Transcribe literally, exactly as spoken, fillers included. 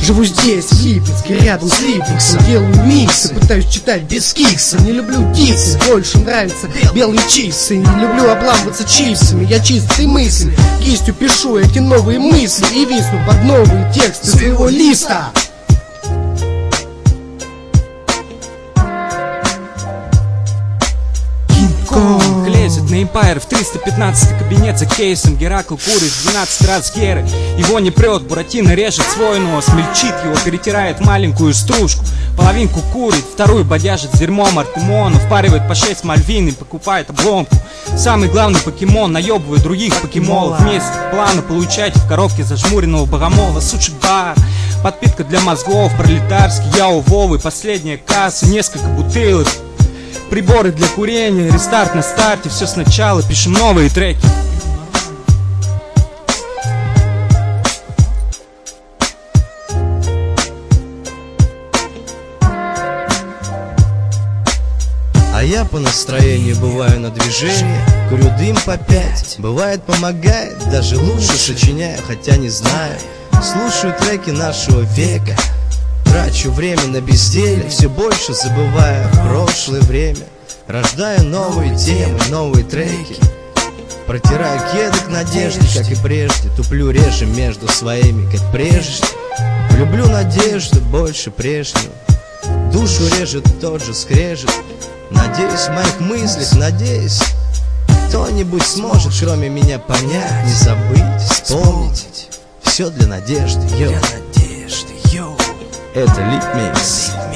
Живу здесь, в Липецке, рядом с Липецком. Делаю миксы, пытаюсь читать без кикса. Не люблю диксы, больше нравятся белые чипсы. Не люблю обламываться чипсами, я чистый мысль. Кистью пишу эти новые мысли и висну под новые тексты своего листа. Кинг-Конг лезет на Empire в триста пятнадцатый кабинет за кейсом. Геракл курит двенадцать раз геры. Его не прет, Буратино режет свой нос, мельчит его, перетирает в маленькую стружку. Половинку курит, вторую бодяжит с дерьмом Артемона. Впаривает по шесть мальвин и покупает обломку. Самый главный покемон наебывает других покемолов. Вместе плана получайте в коробке зажмуренного богомола. Сучий бар, подпитка для мозгов, пролетарский, я у Вовы, последняя касса, несколько бутылок, приборы для курения, рестарт на старте, все сначала, пишем новые треки. А я по настроению бываю на движении, курю дым по пять, бывает помогает, даже лучше сочиняю, хотя не знаю. Слушаю треки нашего века, трачу время на безделье, все больше забывая прошлое время. Рождаю новые темы, новые треки, протираю кеды к надежде, как и прежде. Туплю реже между своими, как прежде. Люблю надежду больше прежнего, душу режет тот же скрежет. Надеюсь, в моих мыслях, надеюсь, кто-нибудь сможет, кроме меня, понять, не забыть, вспомнить. Все для надежды, йоу. Это Липмикс.